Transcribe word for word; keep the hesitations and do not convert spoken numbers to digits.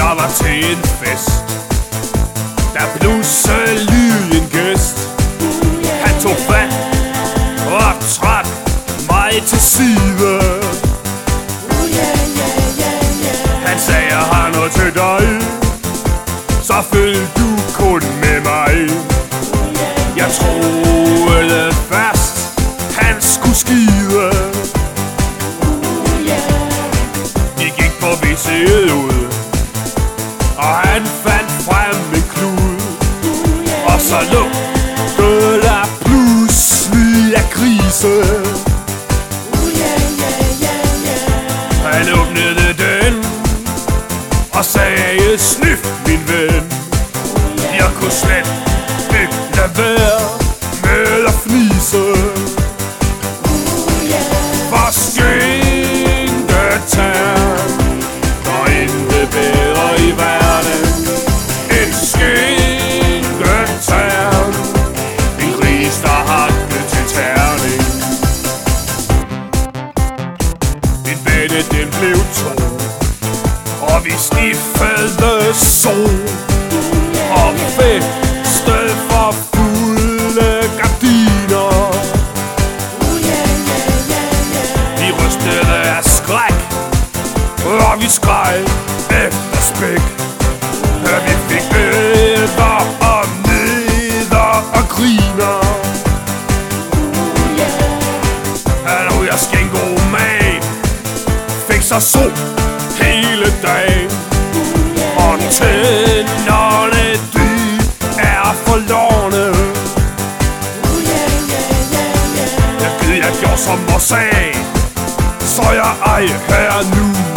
Der var til en fest, der pludselig en gæst. Han tog fat og trak mig til side. Han sagde, jeg har noget til dig, så følg du kun med mig. Jeg troede først, han skulle skide. Vi gik på V C'et ud, og han fandt frem en klud. Og så lugtede der pludselig af grise. Han åbnede den og sagde, sniff min ven. Jeg kunne slet ikke lade være med at fnise. For skinketern, der er intet bedre i verden end skinketern. En gris, der har det til terning. Min bette, den blev tom, og vi sniffede sol og festede for fulde gardiner. Vi rystede af skræk, og vi skreg efter spæk. Vi fik æder og neder og griner. Hallo, jeg skænkoman, fik så sol hele dagen. Og tænderne, de er forlorne. Jeg ved, jeg gjorde som jeg sagde, så jeg ej her nu